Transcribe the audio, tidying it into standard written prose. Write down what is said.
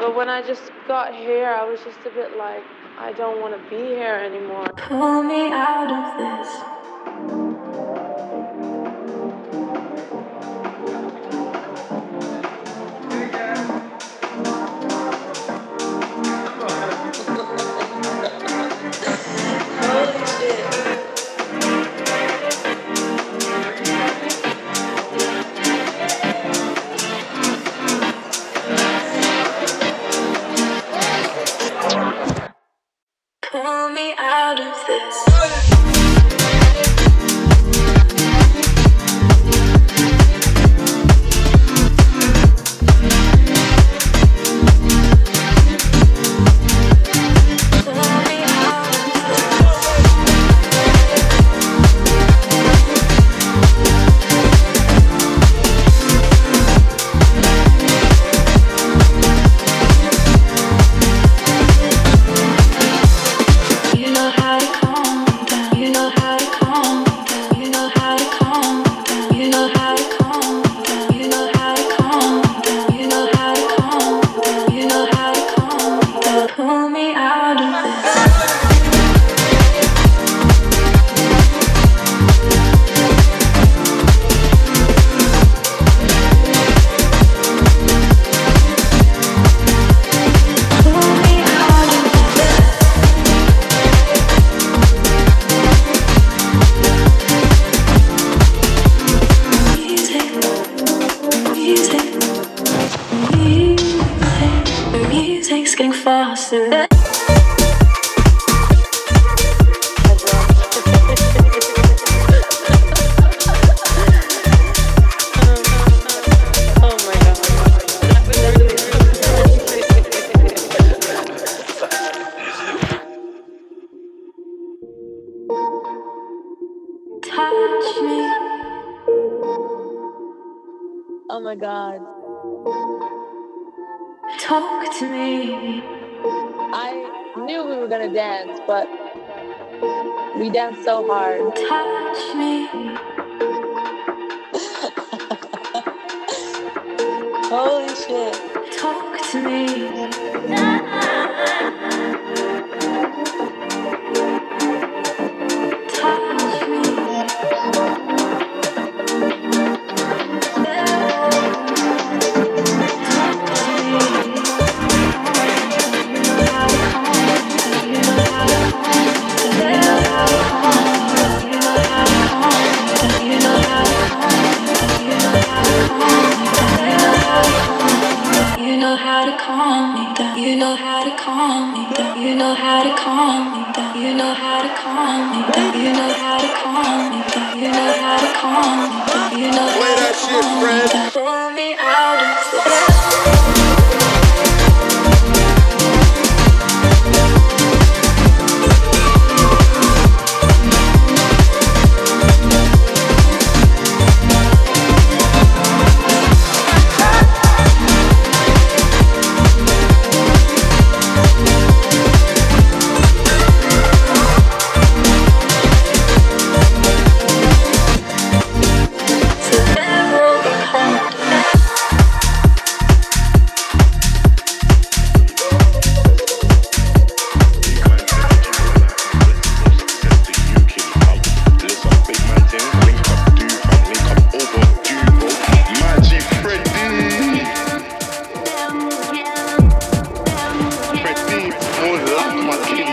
But when I just got here, I was just a bit like, I don't want to be here anymore. Pull me out of this. Holy shit. Pull me out of this. Pull me out of this. Music's getting faster. Touch me. Oh my God. Talk to me. I knew we were gonna dance, but we danced so hard. Touch me. Holy shit. Talk to me. Touch me. You know how to calm me down. You know how to calm me down. You know how to calm me down. You know how to calm me down. You know how to calm me down. You know how to calm me down. You know how to calm me down. Pull me out of this. More luck, my king.